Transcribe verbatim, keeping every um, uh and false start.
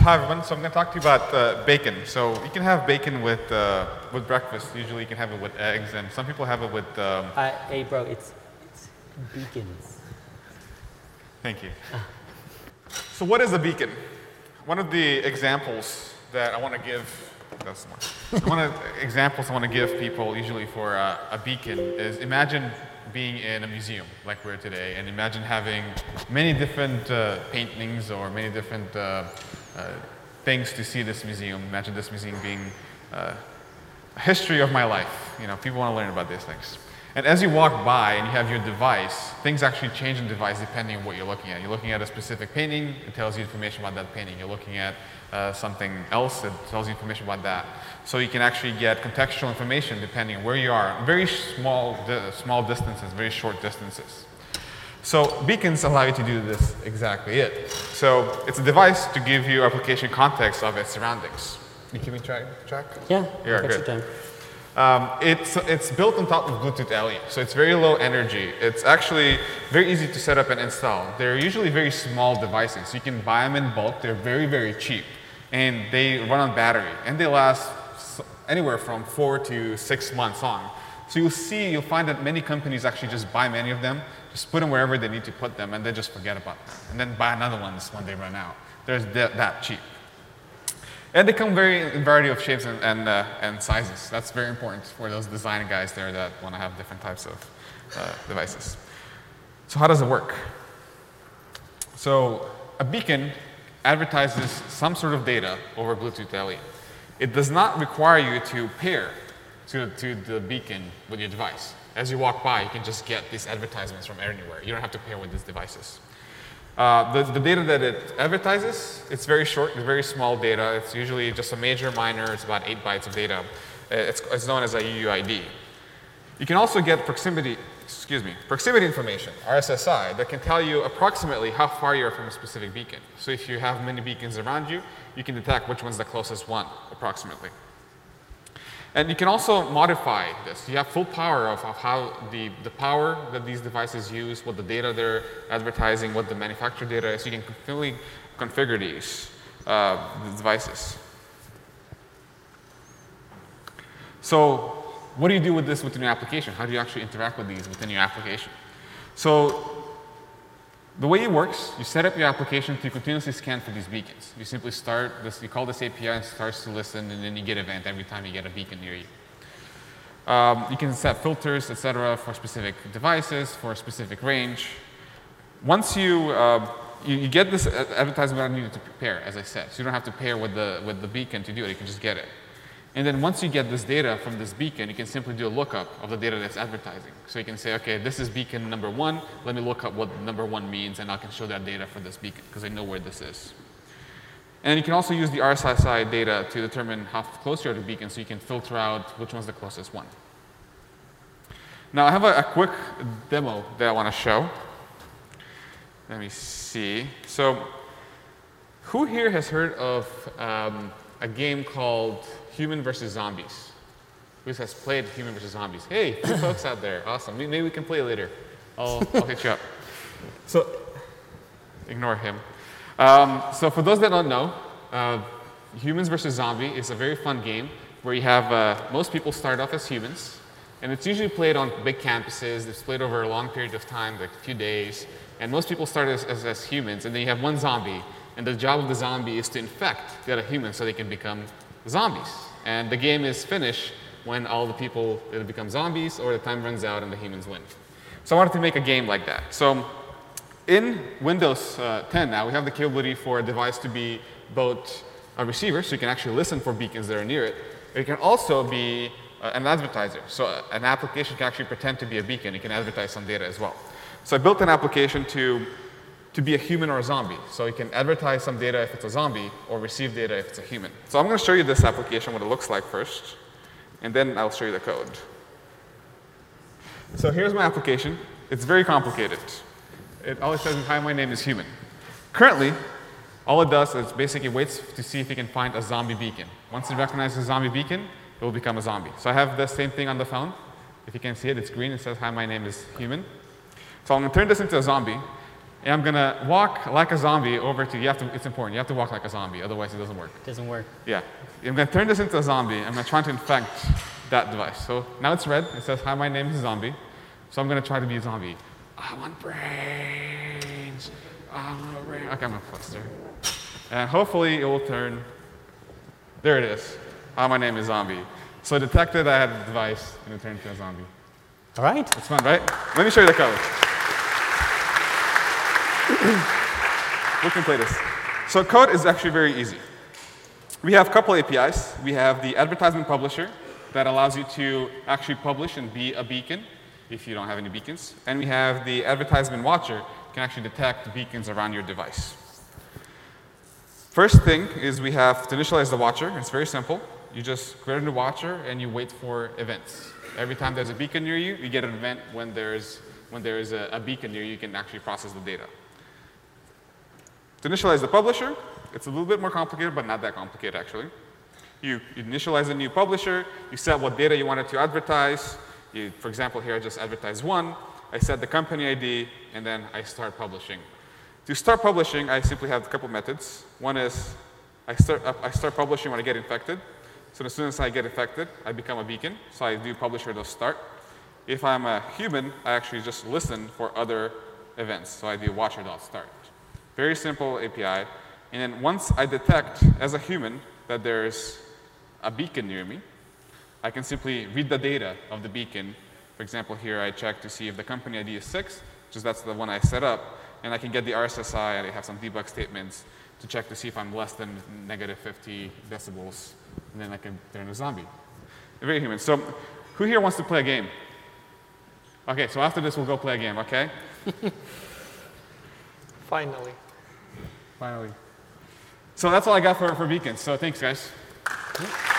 Hi everyone, so I'm going to talk to you about uh, bacon. So you can have bacon with uh, with breakfast. Usually you can have it with eggs, and some people have it with... Um, uh, hey bro, it's, it's beacons. Thank you. So what is a beacon? One of the examples that I want to give, that's more. One of the examples I want to give people usually for uh, a beacon is imagine being in a museum like we're today, and imagine having many different uh, paintings or many different uh, uh, things to see this museum. Imagine this museum being uh, a history of my life. You know, people want to learn about these things. And as you walk by and you have your device, things actually change in the device depending on what you're looking at. You're looking at a specific painting, it tells you information about that painting. You're looking at uh, something else, it tells you information about that. So you can actually get contextual information depending on where you are. Very small, di small distances, very short distances. So beacons allow you to do this exactly it. So it's a device to give you application context of its surroundings. You keep me track? track? Yeah, yeah good. Time. Um, it's, it's built on top of Bluetooth L E, so it's very low energy. It's actually very easy to set up and install. They're usually very small devices. You can buy them in bulk. They're very, very cheap. And they run on battery. And they last anywhere from four to six months on. So you'll see, you'll find that many companies actually just buy many of them, just put them wherever they need to put them, and then just forget about them. And then buy another one when they run out. They're that, that cheap. And they come very in a variety of shapes and, and, uh, and sizes. That's very important for those design guys there that want to have different types of uh, devices. So how does it work? So a beacon advertises some sort of data over Bluetooth L E. It does not require you to pair to, to the beacon with your device. As you walk by, you can just get these advertisements from anywhere. You don't have to pair with these devices. Uh, the, the data that it advertises, it's very short, it's very small data. It's usually just a major, minor, it's about eight bytes of data. It's, it's known as a U U I D. You can also get proximity, excuse me, proximity information, R S S I, that can tell you approximately how far you are from a specific beacon. So if you have many beacons around you, you can detect which one's the closest one, approximately. And you can also modify this. You have full power of, of how the, the power that these devices use, what the data they're advertising, what the manufacturer data is. You can fully configure these uh, the devices. So what do you do with this within your application? How do you actually interact with these within your application? So the way it works, you set up your application to continuously scan for these beacons. You simply start this, you call this A P I and it starts to listen, and then you get an event every time you get a beacon near you. Um, you can set filters, et cetera, for specific devices, for a specific range. Once you, uh, you, you get this advertisement without needing to pair, as I said. So you don't have to pair with the, with the beacon to do it, you can just get it. And then once you get this data from this beacon, you can simply do a lookup of the data that's advertising. So you can say, okay, this is beacon number one. Let me look up what number one means, and I can show that data for this beacon, because I know where this is. And you can also use the R S S I data to determine how close you are to the beacon, so you can filter out which one's the closest one. Now, I have a, a quick demo that I want to show. Let me see. So who here has heard of um, a game called Human versus Zombies? Who has played Human versus Zombies? Hey, two folks out there. Awesome. Maybe we can play later. I'll, I'll hit you up. So, ignore him. Um, so for those that don't know, uh, Humans versus Zombie is a very fun game where you have, uh, most people start off as humans, and it's usually played on big campuses. It's played over a long period of time, like a few days, and most people start as, as, as humans, and then you have one zombie, and the job of the zombie is to infect the other humans so they can become zombies. And the game is finished when all the people either become zombies or the time runs out and the humans win. So I wanted to make a game like that. So in Windows uh, ten now, we have the capability for a device to be both a receiver, so you can actually listen for beacons that are near it. It can also be uh, an advertiser. So uh, an application can actually pretend to be a beacon. It can advertise some data as well. So I built an application to to be a human or a zombie. So you can advertise some data if it's a zombie or receive data if it's a human. So I'm going to show you this application, what it looks like first, and then I'll show you the code. So here's my application. It's very complicated. It, all it says is, hi, my name is human. Currently, all it does is basically waits to see if it can find a zombie beacon. Once it recognizes a zombie beacon, it will become a zombie. So I have the same thing on the phone. If you can see it, it's green. It says, hi, my name is human. So I'm going to turn this into a zombie. And I'm going to walk like a zombie over to, you have to, it's important, you have to walk like a zombie, otherwise it doesn't work. Doesn't work. Yeah. I'm going to turn this into a zombie. I'm going to try to infect that device. So now it's red. It says, hi, my name is Zombie. So I'm going to try to be a zombie. I want brains. I want brains. Okay, I'm going to cluster. And hopefully it will turn, there it is. Hi, my name is Zombie. So it detected I had a device and it turned into a zombie. All right. It's fun, right? Let me show you the code. We can play this. So code is actually very easy. We have a couple A P Is. We have the advertisement publisher that allows you to actually publish and be a beacon if you don't have any beacons. And we have the advertisement watcher can actually detect beacons around your device. First thing is we have to initialize the watcher. It's very simple. You just create a new watcher and you wait for events. Every time there's a beacon near you, you get an event when there's, when there's a, a beacon near you, you can actually process the data. To initialize the publisher, it's a little bit more complicated, but not that complicated actually. You, you initialize a new publisher, you set what data you wanted to advertise. You, for example, here I just advertise one. I set the company I D, and then I start publishing. To start publishing, I simply have a couple methods. One is I start, I start publishing when I get infected. So as soon as I get infected, I become a beacon. So I do publisher.start. If I'm a human, I actually just listen for other events. So I do watcher.start. Very simple A P I. And then once I detect as a human that there's a beacon near me, I can simply read the data of the beacon. For example, here I check to see if the company I D is six, which is that's the one I set up. And I can get the R S S I, and I have some debug statements to check to see if I'm less than negative fifty decibels. And then I can turn a zombie. Very human. So who here wants to play a game? OK, so after this, we'll go play a game, OK? Finally. Finally. So that's all I got for, for beacons. So thanks, guys.